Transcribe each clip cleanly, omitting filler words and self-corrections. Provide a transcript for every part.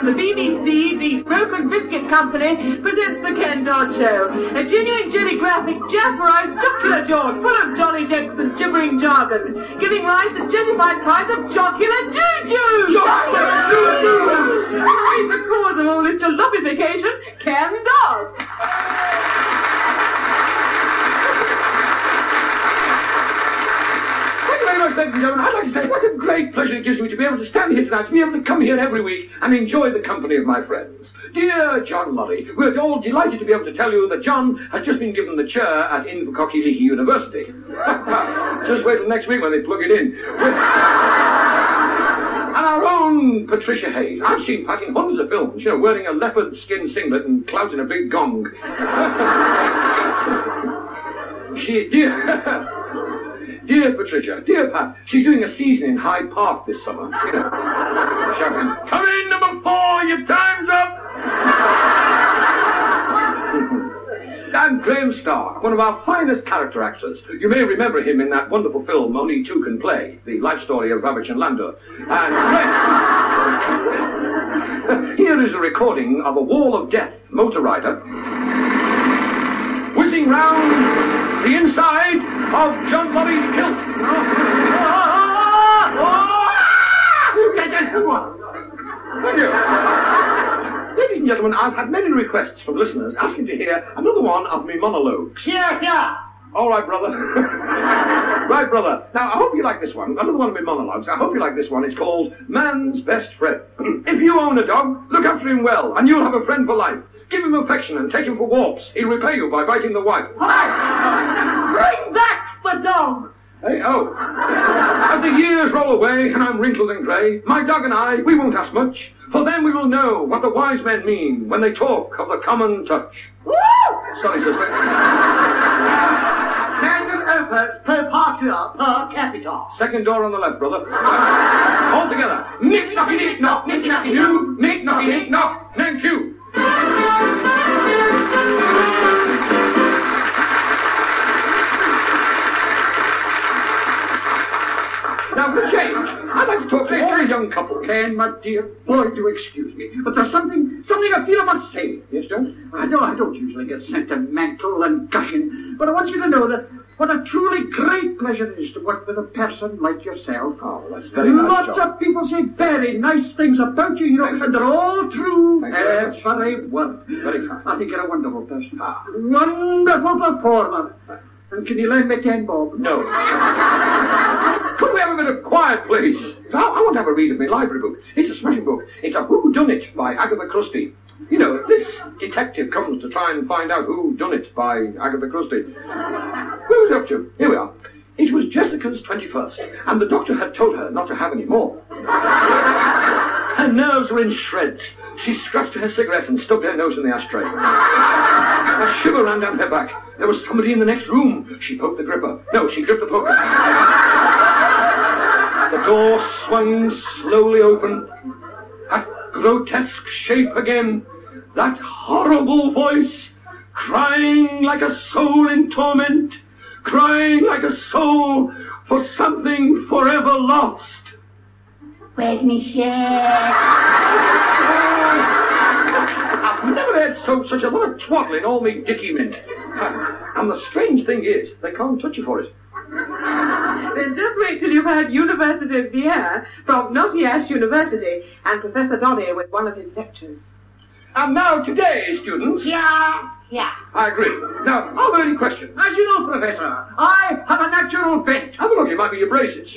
from the BBC, the Broken Biscuit Company, presents the Ken Dodd Show. A genuine jelly graphic, jasperized, jocular George, full of jolly jokes and gibbering jargon, giving rise to gentrified cries of jocular juju! Jocular juju! He's the cause of all this jaloppification, Ken Dodd! Ladies and gentlemen, I'd like to say what a great pleasure it gives me to be able to stand here tonight, to be able to come here every week and enjoy the company of my friends. Dear John Lorry, we're all delighted to be able to tell you that John has just been given the chair at Invercocky Leahy University. Just wait till next week when they plug it in. And our own Patricia Hayes. I've seen Pat in hundreds of films, wearing a leopard skin singlet and clouting a big gong. Dear Patricia, dear Pat, she's doing a season in Hyde Park this summer. Shouting, "Come in, number 4, your time's up!" And Graham Stark, one of our finest character actors. You may remember him in that wonderful film, Only Two Can Play, the life story of Ravitch and Landor. And here is a recording of a Wall of Death motor rider whizzing round the inside of John Lorry's kilt. Thank you. Ladies and gentlemen, I've had many requests from listeners asking to hear another one of me monologues. Yeah. All right, brother. Right, brother. Now, I hope you like this one. Another one of my monologues. I hope you like this one. It's called Man's Best Friend. If you own a dog, look after him well, and you'll have a friend for life. Give him affection and take him for walks. He'll repay you by biting the wife. Bring back the dog! Hey, as the years roll away and I'm wrinkled and grey, my dog and I, we won't ask much, for then we will know what the wise men mean when they talk of the common touch. Woo! Sorry, sister. Standard effort per partia per capita. Second door on the left, brother. All together. Nick knocky nick knock, nick knocky you, nick knocky nick knock, thank you. Now, for a change, I'd like to talk to a young couple. Ken, my dear boy, do excuse me, but there's something I feel I must say. Yes, don't? I don't usually get sentimental and gushing, but I want you to know that what a truly great pleasure it is to work with a person like yourself. Oh, that's very nice. Lots of people say very nice things about you, and they're all true. Every word. Very kind. I think you're a wonderful person. Wonderful performer. And can you lend me 10 bob? No. Could we have a bit of quiet, please? I want to have a read of my library book. It's a smashing book. It's a Who Done It by Agatha Christie. This detective comes to try and find out who done it by Agatha Christie. Where was it up to? Here we are. It was Jessica's 21st, and the doctor had told her not to have any more. Her nerves were in shreds. She scratched her cigarette and stubbed her nose in the ashtray. A shiver ran down her back. There was somebody in the next room. She poked the gripper. No, she gripped the poker. The door swung slowly open. That grotesque shape again. That horrible voice, crying like a soul in torment, crying like a soul for something forever lost. Where's me share? I've never heard such a lot of twaddle in all me dicky mint. And the strange thing is, they can't touch you for it. Then just wait till you've had University of Vienna from Nottingham University and Professor Donny with one of his lectures. And now today, students... Yeah. I agree. Now, are there any questions? As you know, Professor, I have a natural bent. Have a look, it might be your braces.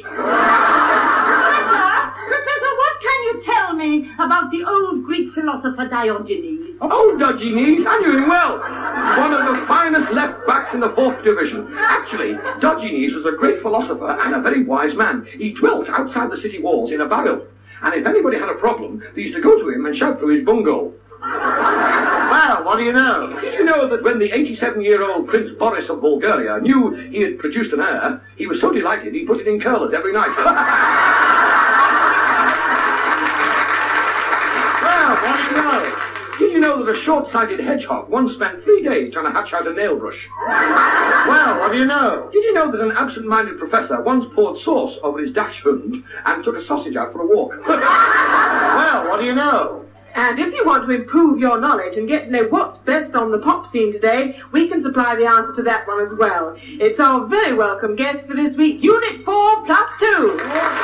Professor, what can you tell me about the old Greek philosopher Diogenes? Oh, Diogenes, I knew him well. One of the finest left backs in the 4th division. Actually, Diogenes was a great philosopher and a very wise man. He dwelt outside the city walls in a barrel. And if anybody had a problem, they used to go to him and shout through his bunghole. Well, what do you know? Did you know that when the 87-year-old Prince Boris of Bulgaria knew he had produced an heir, he was so delighted he put it in curlers every night? Well, what do you know? Did you know that a short-sighted hedgehog once spent 3 days trying to hatch out a nail brush? Well, what do you know? Did you know that an absent-minded professor once poured sauce over his dash hund and took a sausage out for a walk? Well, what do you know? And if you want to improve your knowledge and get to know what's best on the pop scene today, we can supply the answer to that one as well. It's our very welcome guest for this week, Unit 4 Plus 2.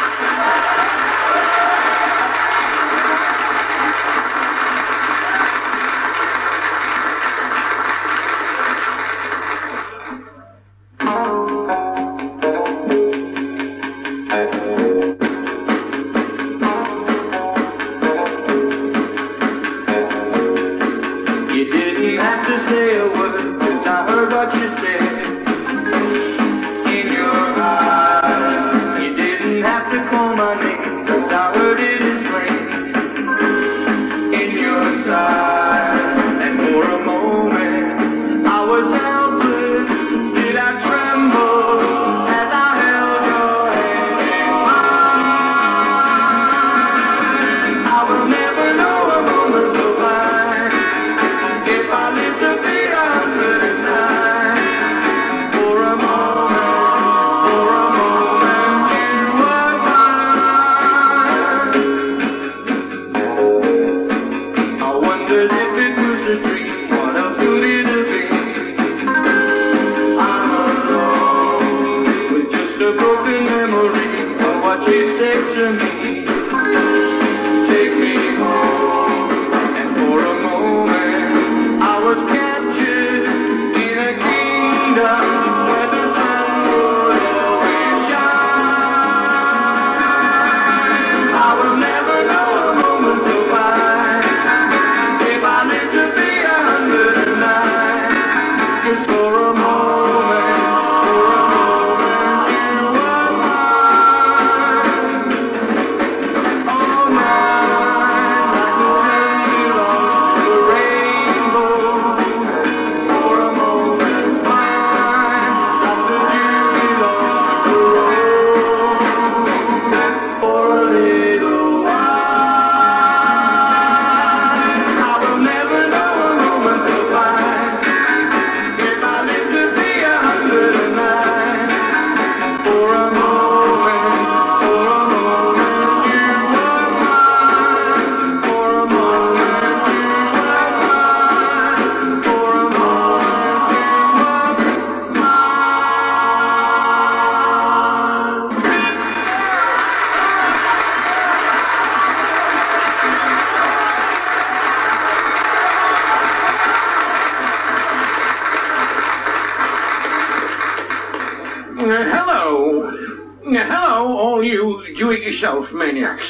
Hello, all you do-it-yourself maniacs.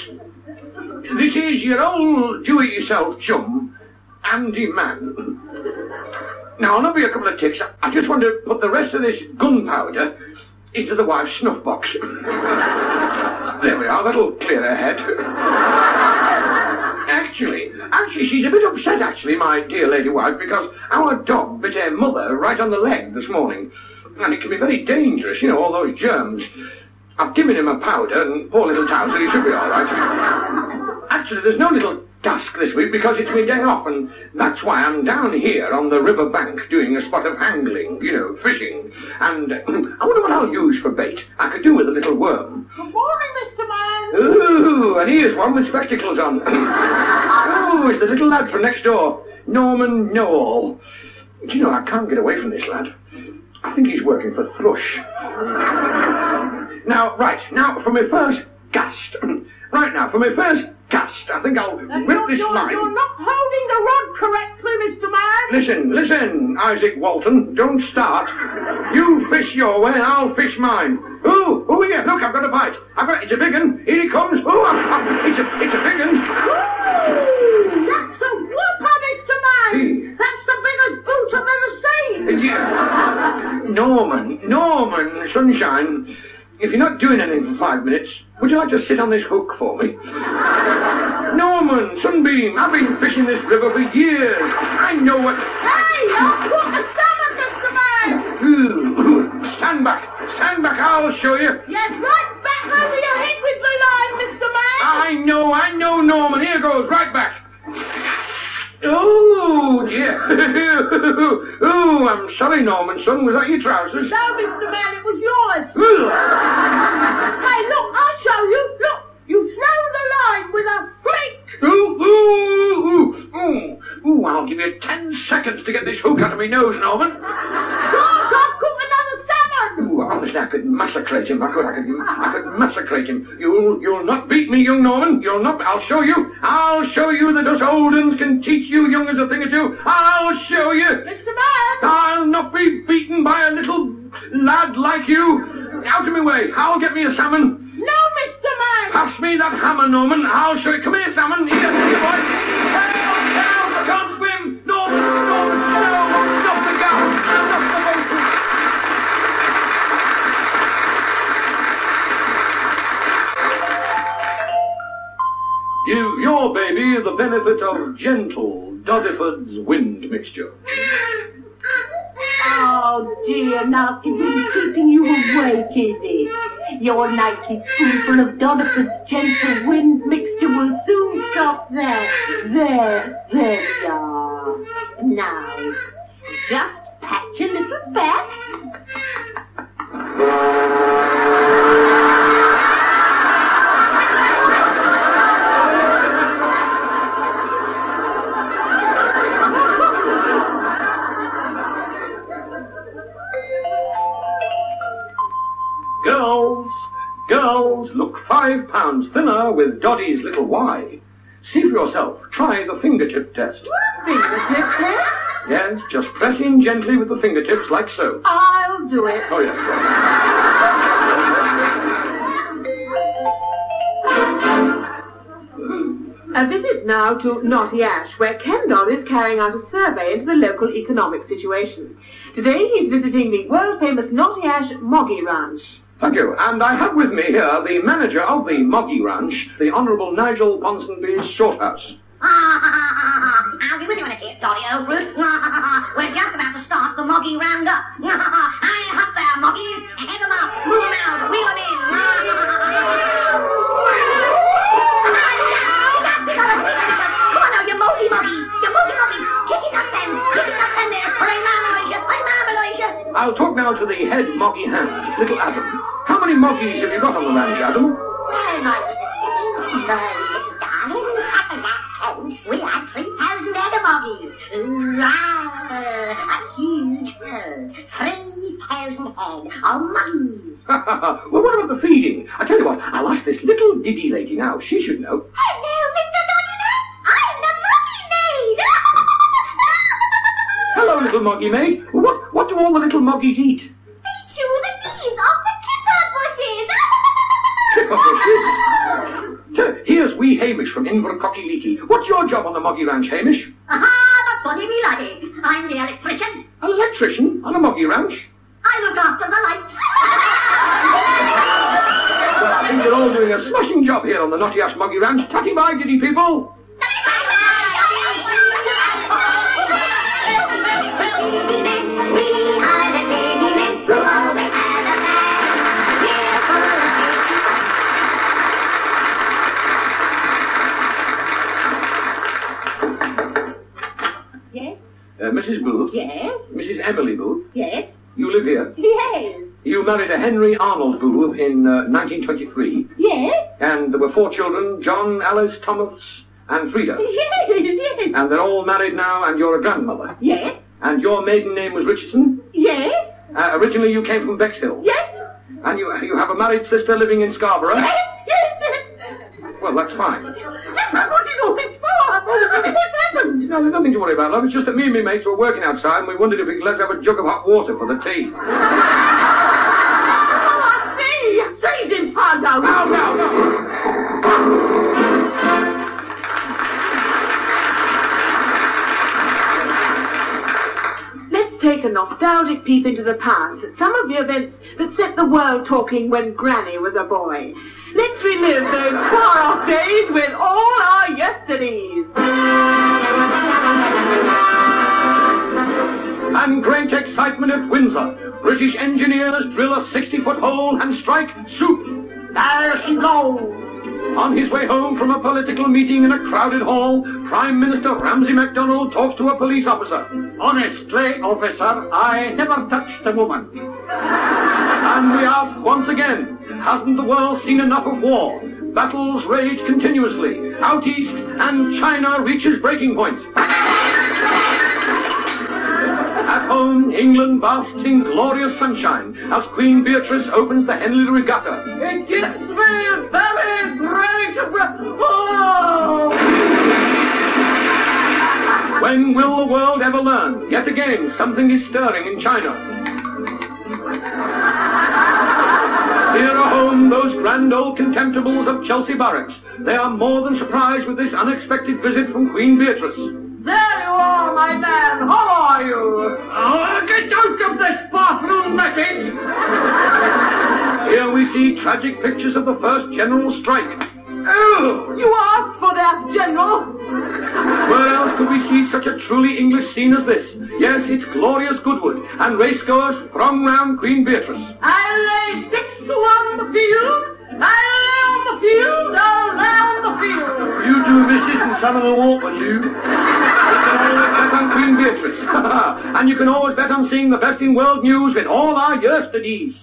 This is your old do-it-yourself chum, Andy Mann. Now, I'll not be a couple of ticks. I just want to put the rest of this gunpowder into the wife's snuff box. There we are, that'll clear her head. Actually, she's a bit upset, my dear lady wife, because our dog bit her mother right on the leg this morning. And it can be very dangerous, all those germs. I've given him a powder and poor little Towser, he should be all right. Actually, there's no little task this week because it's my day off, and that's why I'm down here on the river bank doing a spot of angling, fishing. And I wonder what I'll use for bait. I could do with a little worm. Good morning, Mr. Man. Ooh, and here's one with spectacles on. Oh, it's the little lad from next door, Norman Noel. Do I can't get away from this lad. I think he's working for Thrush. Now for my first cast. I think I'll rip this line. You're not holding the rod correctly, Mr. Man. Listen, Isaac Walton, don't start. You fish your way, I'll fish mine. Ooh, yeah, look, I've got a bite. It's a big un. Here he comes. Ooh, it's a big un. Ooh, that's a whopper, Mr. Man. That's the biggest boot I've ever seen. Yeah. Norman, sunshine, if you're not doing anything for 5 minutes, would you like to sit on this hook for me? Norman, Sunbeam, I've been fishing this river for years. I know what... Hey, I'll put the stomach, Mr. Man. Ooh, stand back, I'll show you. Yes, right back over your head with the line, Mr. Man. I know, Norman. Here goes, right back. Oh, dear. Ooh, I'm sorry, Norman, son. Was that your trousers? No, Mr. Man, it was yours. Hey, look, I'll show you. Look, you throw the line with a flick. Ooh. my nose, Norman. God, cook another salmon! Ooh, honestly, I could massacrate him. I could massacrate him. You'll not beat me, young Norman. You'll not. I'll show you. I'll show you that us old uns can teach you young uns a thing or two. I'll show you. Mr. Man! I'll not be beaten by a little lad like you. Out of my way. I'll get me a salmon. No, Mr. Man! Pass me that hammer, Norman. I'll show you. Come here, salmon. Here, boy. Help, help. I can't swim. Norman, help. Stop the gas. Stop the motor. Give your baby the benefit of gentle Dodiford's wind mixture. Oh dear, now it's been keeping you awake, is it? Your nightly spoonful of Dodiford's gentle wind mixture will soon stop there. There we are. Now, just pat your little back. Girls, look 5 pounds thinner with Doddy's little Y. See for yourself. Try the fingertip test. Fingertip test? Yes, just press in gently with the fingertips like so. I'll do it. Oh, yes. A visit now to Knotty Ash, where Ken Dodd is carrying out a survey into the local economic situation. Today he's visiting the world-famous Knotty Ash Moggy Ranch. Thank you. And I have with me here the manager of the Moggy Ranch, the Honourable Nigel Ponsonby Shorthouse. I'll be with you in a bit, Dolly, old Ruth. We're just about to start the Moggy Roundup. Hey, up there, Moggy. Head them up. Move them out. Wheel them in. Come on now, you mogy Moggies. You mogy Moggies. Kick it up then. Kick it up then there. I'm marmalade you. I'll talk now to the head Moggy hand, little Adam. How many Moggies have you got on the ranch, Adam? Well, my little darling, at the last count, we had 3,000 head of Moggies. A huge herd. 3,000 head of Moggies. Well, what about the feeding? I tell you what, I'll ask this little diddy lady now. She should know. Hello, Mr. Dodginess. I'm the Moggy maid. Hello, little Moggy maid. What do all the little Moggies eat? They chew the leaves off the kipper bushes. Here's wee Hamish from Invercocky Leaky. What's your job on the Moggy Ranch, Hamish? Aha, the funny wee laddie. I'm the electrician. An electrician on a Moggy Ranch? I look after the lights. Well, I think you're all doing a smashing job here on the Knotty Ash Moggy Ranch. Tatty bye, giddy people. Mrs. Booth? Yes? Mrs. Emily Booth? Yes? You live here? Yes? You married a Henry Arnold Booth in 1923? Yes? And there were 4 children, John, Alice, Thomas, and Frida. Yes? And they're all married now, and you're a grandmother. Yes? And your maiden name was Richardson? Yes? Originally you came from Bexhill? Yes? And you have a married sister living in Scarborough? Yes? Well, that's fine. What is all this for? What happened? No, there's nothing to worry about, love. It's just that me and my mates were working outside, and we wondered if we could let have a jug of hot water for the tea. Oh, I see. Say this hard now. No. Let's take a nostalgic peep into the past at some of the events that set the world talking when Granny was a boy. Let's relive those far-off days with all our yesterdays. And great excitement at Windsor. British engineers drill a 60-foot hole and strike soup. There he goes. On his way home from a political meeting in a crowded hall, Prime Minister Ramsay MacDonald talks to a police officer. Honestly, officer, I never touched a woman. And we ask once again, hasn't the world seen enough of war? Battles rage continuously. Out east, and China reaches breaking point. At home, England basks in glorious sunshine as Queen Beatrice opens the Henley Regatta. It gives me a very great... Oh! When will the world ever learn? Yet again, something is stirring in China. Here are home those grand old contemptibles of Chelsea Barracks. They are more than surprised with this unexpected visit from Queen Beatrice. There you are, my man. How are you? Oh, get out of this bathroom message! Here we see tragic pictures of the first general strike. Oh, you asked for that, General. Where else could we see such a truly English scene as this? Yes, it's glorious Goodwood, and racegoers throng round Queen Beatrice. I lay 6 to 1 the field. I lay on the field. I'll lay on the field. You do misses and some of the walk on you. You can always bet on Queen Beatrice. And you can always bet on seeing the best in world news with all our yesterdays.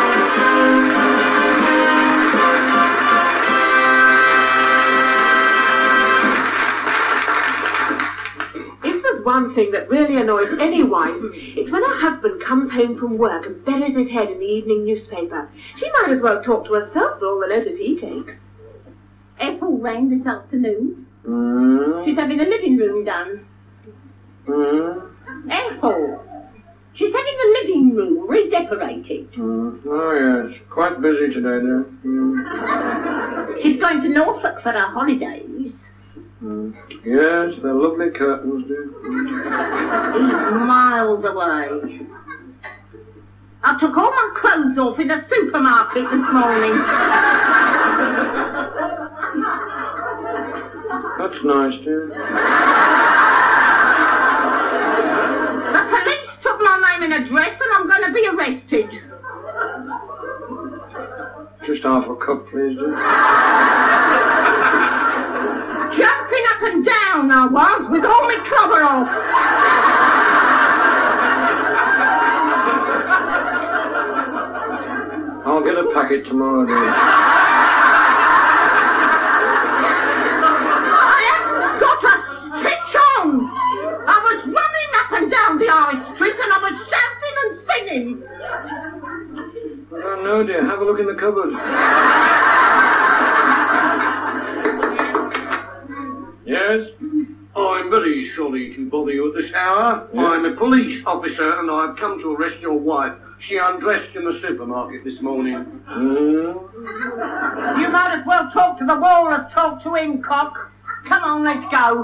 One thing that really annoys any wife is when her husband comes home from work and buries his head in the evening newspaper. She might as well talk to herself for all the notice he takes. Ethel rang this afternoon. She's having the living room done. Ethel. She's having the living room redecorated. Oh, yes. Quite busy today, dear. She's going to Norfolk for her holidays. Yes, they're lovely curtains, dear. He's miles away. I took all my clothes off in the supermarket this morning. That's nice, dear. The police took my name and address and I'm going to be arrested. Just half a cup, please, dear. Jumping up and down I was with all my cover off. I'll get a packet tomorrow, dear. I haven't got a stitch on. I was running up and down the high street and I was shouting and singing. I don't know, dear. Have a look in the cupboard. Yes? I'm very sorry to bother you at this hour. Yeah. I'm a police officer and I've come to arrest your wife. She undressed in the supermarket this morning. You might as well talk to the wall as talk to him, cock. Come on, let's go.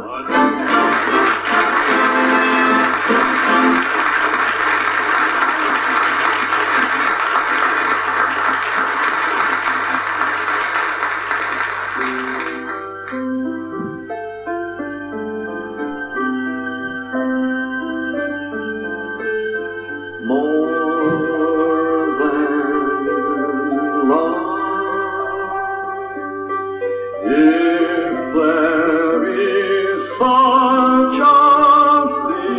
If there is such a thing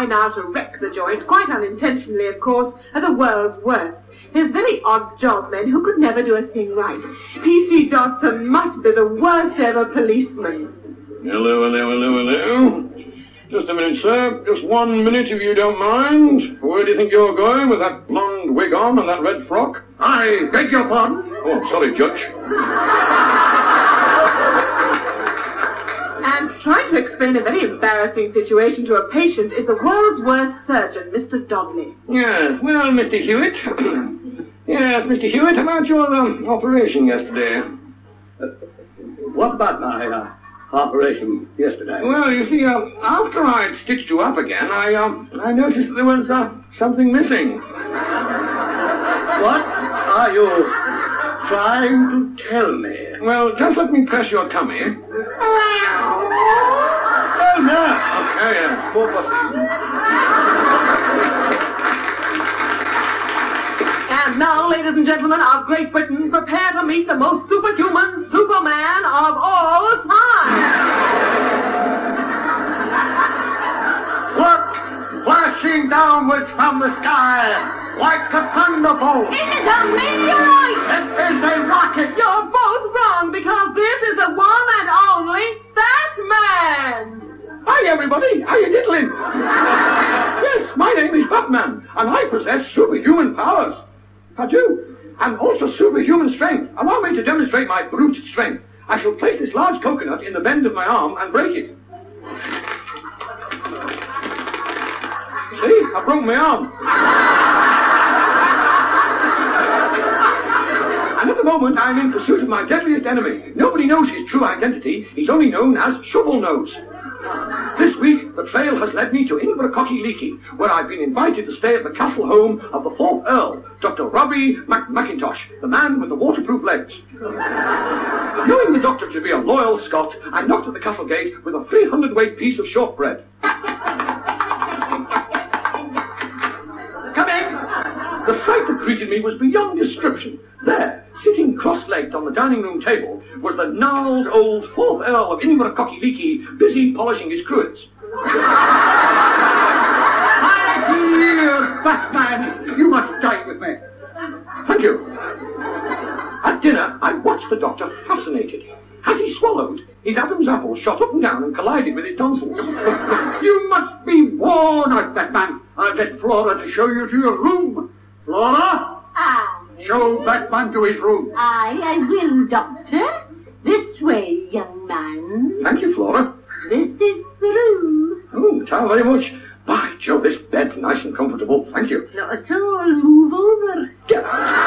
try now to wreck the joint, quite unintentionally, of course, at the world's worst. His very odd job men who could never do a thing right. P.C. Dodson must be the worst ever policeman. Hello. Just a minute, sir. Just 1 minute, if you don't mind. Where do you think you're going with that blonde wig on and that red frock? I beg your pardon? Oh, sorry, Judge. And trying to explain a very embarrassing situation to a patient is the world's worst surgeon, Mr. Donnelly. Yes, well, Mr. Hewitt. Yes, Mr. Hewitt, about your operation yesterday? What about my operation yesterday? Well, you see, after I'd stitched you up again, I noticed there was something missing. What are you trying to tell me? Well, just let me press your tummy. Oh, no. Okay, poor pussy. And now, ladies and gentlemen of Great Britain, prepare to meet the most superhuman Superman of all time. Look, flashing downwards from the sky like a thunderbolt. It is a meteorite! It is a rocket. You're both wrong, because this is the one and only Batman. Hi, everybody. How you diddling? Yes, my name is Batman, and I possess superhuman powers. I do, and also superhuman strength. Allow me to demonstrate my brute strength. I shall place this large coconut in the bend of my arm and break it. See, I broke my arm. And at the moment, I'm in pursuit of my deadliest enemy. Nobody knows his true identity. He's only known as Shovel Nose. This week, the trail has led me to Invercocky Leaky, where I've been invited to stay at the castle home of the 4th Earl, Dr. Robbie McIntosh, the man with the waterproof legs. Knowing the doctor to be a loyal Scot, I knocked at the castle gate with a 300-weight piece of shortbread. Come in! The sight that greeted me was beyond description. There, sitting cross-legged on the dining room table, was the gnarled old 4th Earl of Invercocky Leaky, busy polishing his cruets. My dear Batman, you must dine with me. Thank you. At dinner, I watched the doctor fascinated. As he swallowed, his Adam's apple shot up and down and collided with his tonsils. You must be worn out, Batman. I'll get Flora to show you to your room. Flora, show Batman to his room. I will, Doctor. This way, young man. Thank you, Flora. This is the room. Oh, thank you very much. By Jove, this bed's nice and comfortable. Thank you. Not at all. Move over. Get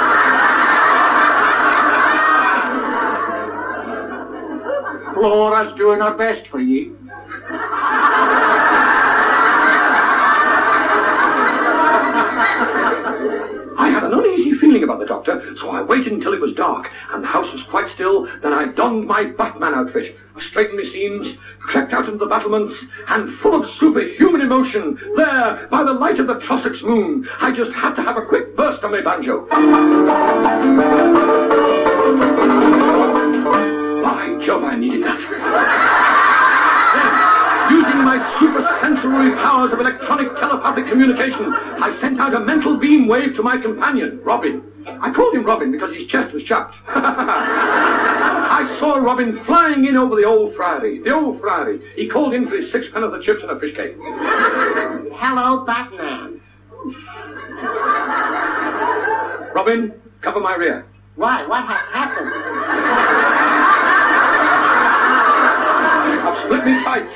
Flora's doing her best for you. I had an uneasy feeling about the doctor, so I waited until it was dark and the house was quite still. Then I donned my Batman outfit. I straightened my seams, crept out into the battlements, and full of superhuman emotion, there, by the light of the Trossachs moon, I just had to have a quick burst on my banjo. By Jove, I needed that. Then, using my supersensory powers of electronic telepathic communication, I sent out a mental beam wave to my companion, Robin. I called him Robin because his chest was chapped. I saw Robin flying in over the old Friary. He called in for his 6 pence of the chips and a fish cake. Hello, Batman. Robin, cover my rear. Why? What has happened? I've split me tights.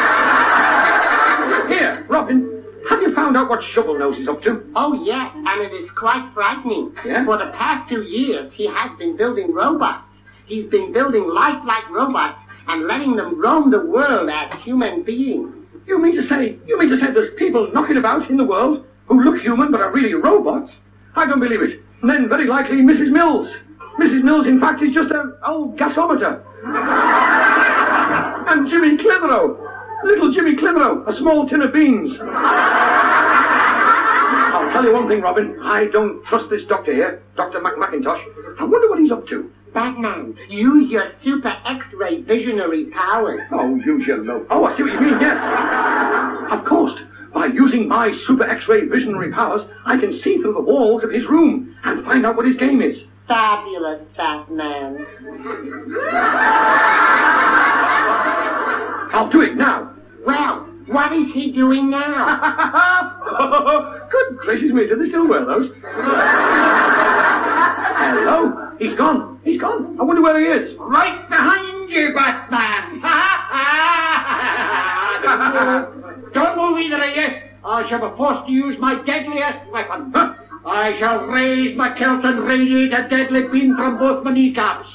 Here, Robin, have you found out what Shovel Nose is up to? Oh, yes, and it is quite frightening. Yeah? For the past 2 years, he has been building robots. He's been building lifelike robots and letting them roam the world as human beings. You mean to say there's people knocking about in the world who look human but are really robots? I don't believe it. And then very likely Mrs. Mills. Mrs. Mills, in fact, is just an old gasometer. And Jimmy Clitheroe. Little Jimmy Clitheroe, a small tin of beans. I'll tell you one thing, Robin. I don't trust this doctor here, Dr. McIntosh. I wonder what he's up to. Batman, use your super X-ray visionary powers. Oh, use your low. Oh, I see what you mean, yes. Of course. By using my super X-ray visionary powers, I can see through the walls of his room and find out what his game is. Fabulous, Batman. I'll do it now. Well, what is he doing now? Good gracious me, do they still wear those? Hello? He's gone. He's gone. I wonder where he is. Right behind you, Batman. Don't move either of you. I shall be forced to use my deadliest weapon. I shall raise my kilt and radiate a deadly beam from both my kneecaps.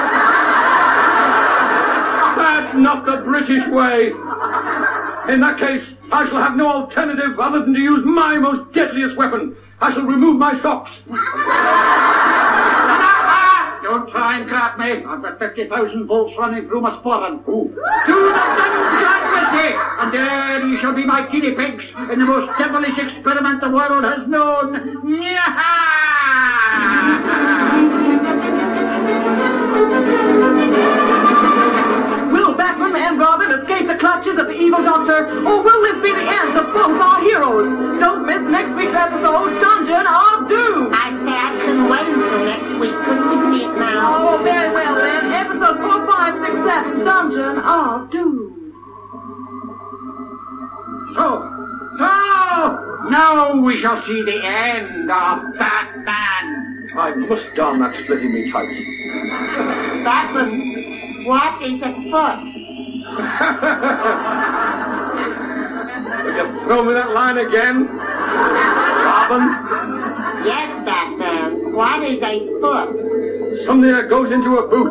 That's not the British way. In that case, I shall have no alternative other than to use my most deadliest weapon. I shall remove my socks. Don't try and grab me. I've got 50,000 volts running through my sporran. Do not ungrab with me, and there you shall be my guinea pigs in the most devilish experiment the world has known. Will Batman and Robin escape the clutches of the evil Doctor, or will this be the end of both our heroes? Don't miss next week's episode, Dungeon of Doom! I say I couldn't wait until next week. Couldn't you see it now? Oh, very well then. Episode 4, 5, 6, 7, Dungeon of Doom. So, now we shall see the end of Batman. I must darn that splitting me tights. Batman, what is a foot? Will you throw me that line again? Robin? Yes, Batman, what is a foot? Something that goes into a boot.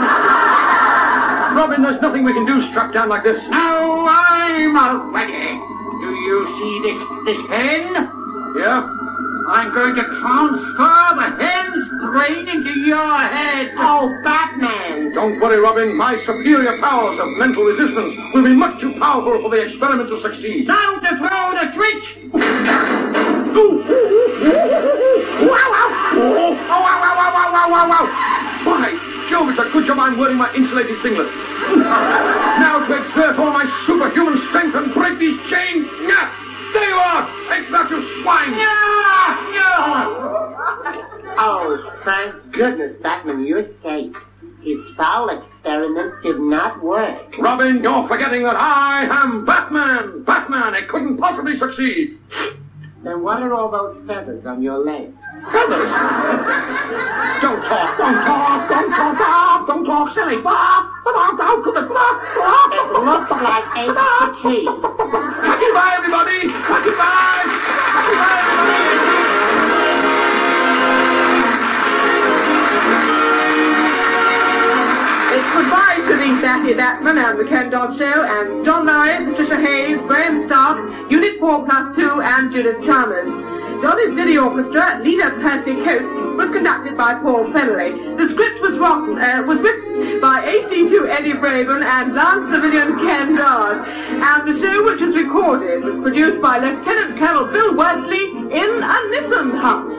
Robin, there's nothing we can do strapped down like this. Now I'm ready. Do you see this pen? Yeah? I'm going to transfer the hen's brain into your head. Oh, Batman! Don't worry, Robin. My superior powers of mental resistance will be much too powerful for the experiment to succeed. Now to throw the switch. Wow! By Jove, it's a good job I'm wearing my insulated singlet. Now to exert all my superhuman strength and break these chains. There you are! Take that, you swine! Oh, thank goodness, Batman, you're safe. His foul experiment did not work. Robin, you're forgetting that I am Batman! Batman, it couldn't possibly succeed! Then what are all those feathers on your legs? Feathers! Don't talk, silly! How could it It looks like Ace the Tree. Happy bye, everybody! Happy bye! Happy bye, everybody! It's goodbye to the Batty Batman and the Ken Dodd Show, and John Norris, Patricia Hayes, Graham Stark, Unit 4+2, and Judith Chalmers. Dolly's Diddy Orchestra, Lena Percy Coates, was conducted by Paul Fennelly. The script was written by AC2 Eddie Braben and Lance Civilian Ken Dodd. And the show, which was recorded, was produced by Lieutenant Colonel Bill Wesley in a Nissan House.